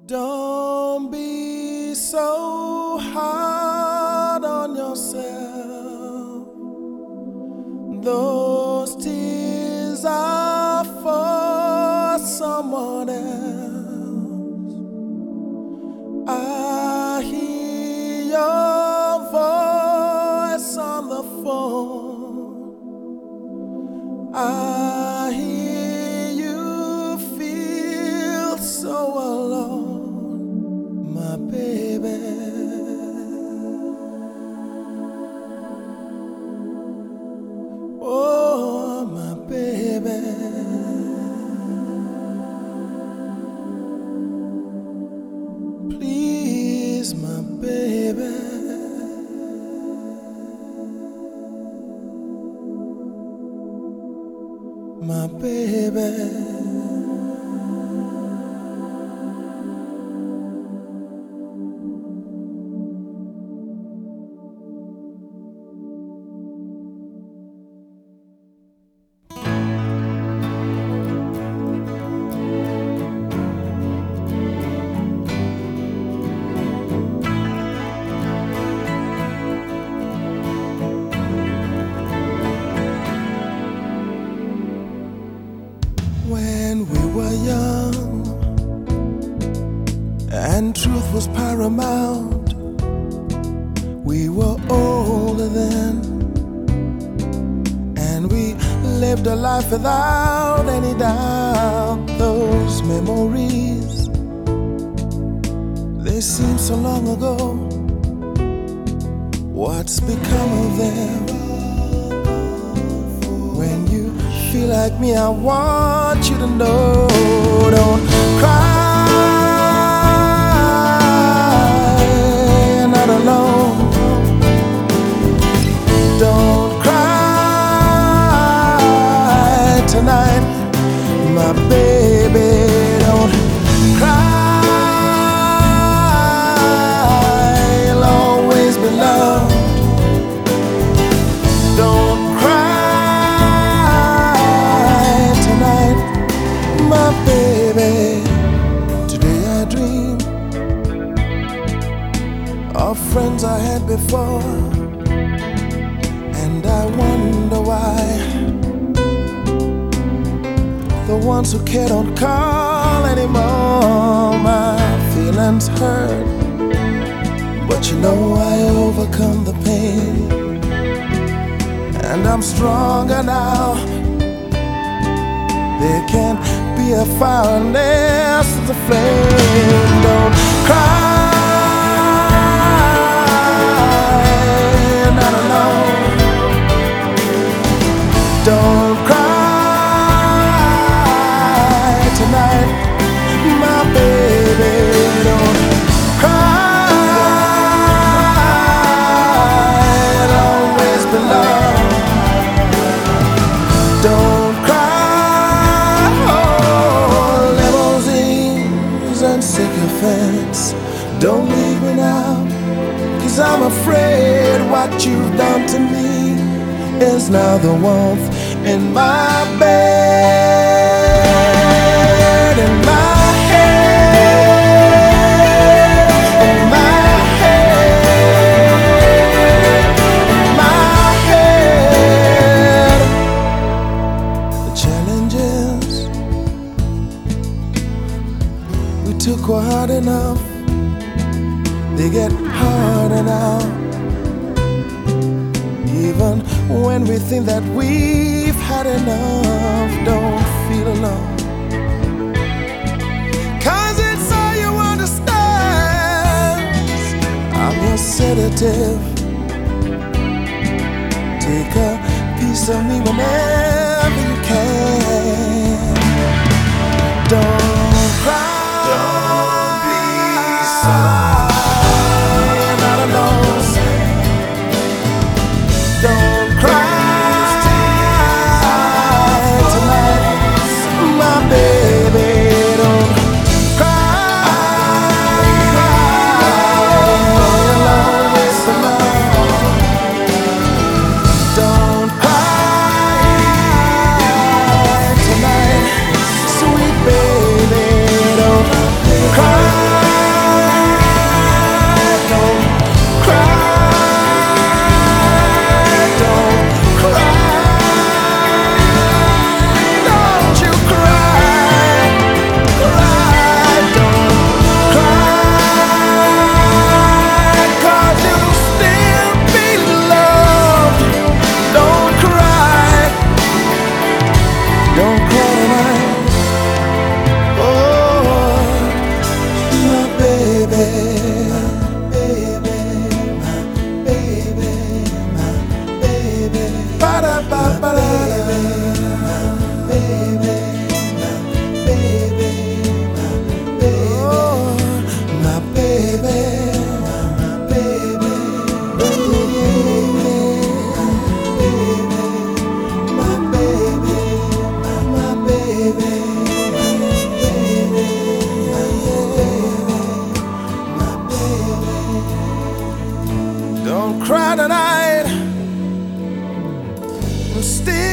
Don't be so hard on yourself. Those tears are for someone else. I hear your voice on the phone. I hear you feel so alone, my baby. Oh, my baby. Please, my baby. My baby. When we were young and truth was paramount, we were older then, and we lived a life without any doubt. Those memories, they seem so long ago. What's become of them? When you feel like me, I want you to know, don't cry, you're not alone. Don't cry tonight, my baby. Don't cry, you'll always be loved. Don't my baby. Today I dream of friends I had before, and I wonder why the ones who care don't call anymore. My feelings hurt, but you know I overcome the pain, and I'm stronger now. There can't be a fire unless there's a flame. Don't cry, you're not alone. Don't cry tonight, my baby. Don't cry, you'll always be loved. Don't sycophants, don't leave me now, 'cause I'm afraid what you've done to me is now the warmth in my bed, in my head, in my head, in my head. The challenges we took were hard enough, they get harder now. Even when we think that we've had enough, don't feel alone, 'cause it's all you understand. I'm your sedative, take a piece of me whenever you can. Don't cry, you're not alone. Don't cry tonight, my baby. Don't cry, you'll always be loved. Don't cry tonight, sweet baby. tonight. I'm still